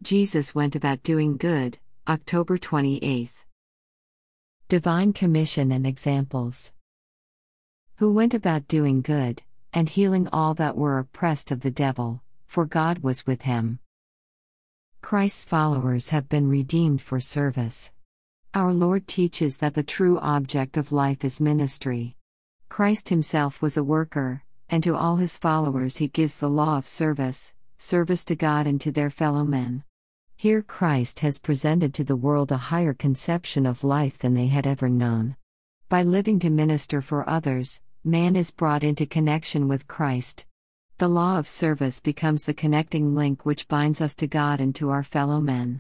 Jesus went about doing good, October 28. Divine Commission and Examples. Who went about doing good, and healing all that were oppressed of the devil, for God was with him. Christ's followers have been redeemed for service. Our Lord teaches that the true object of life is ministry. Christ himself was a worker, and to all his followers he gives the law of service to God and to their fellow men. Here Christ has presented to the world a higher conception of life than they had ever known. By living to minister for others, man is brought into connection with Christ. The law of service becomes the connecting link which binds us to God and to our fellow men.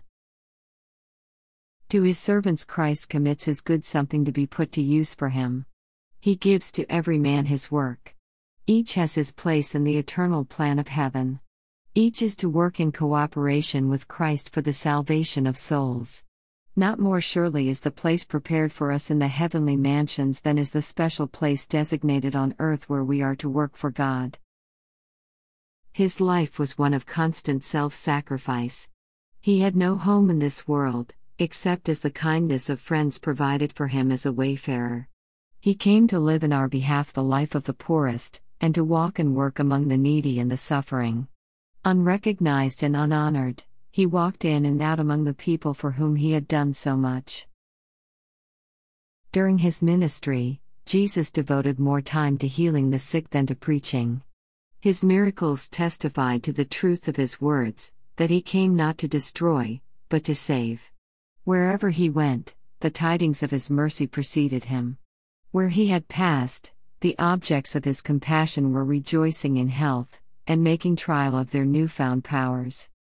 To his servants Christ commits his goods, something to be put to use for him. He gives to every man his work. Each has his place in the eternal plan of heaven. Each is to work in cooperation with Christ for the salvation of souls. Not more surely is the place prepared for us in the heavenly mansions than is the special place designated on earth where we are to work for God. His life was one of constant self-sacrifice. He had no home in this world, except as the kindness of friends provided for him as a wayfarer. He came to live in our behalf the life of the poorest, and to walk and work among the needy and the suffering. Unrecognized and unhonored, he walked in and out among the people for whom he had done so much. During his ministry, Jesus devoted more time to healing the sick than to preaching. His miracles testified to the truth of his words, that he came not to destroy, but to save. Wherever he went, the tidings of his mercy preceded him. Where he had passed, the objects of his compassion were rejoicing in health, and making trial of their newfound powers.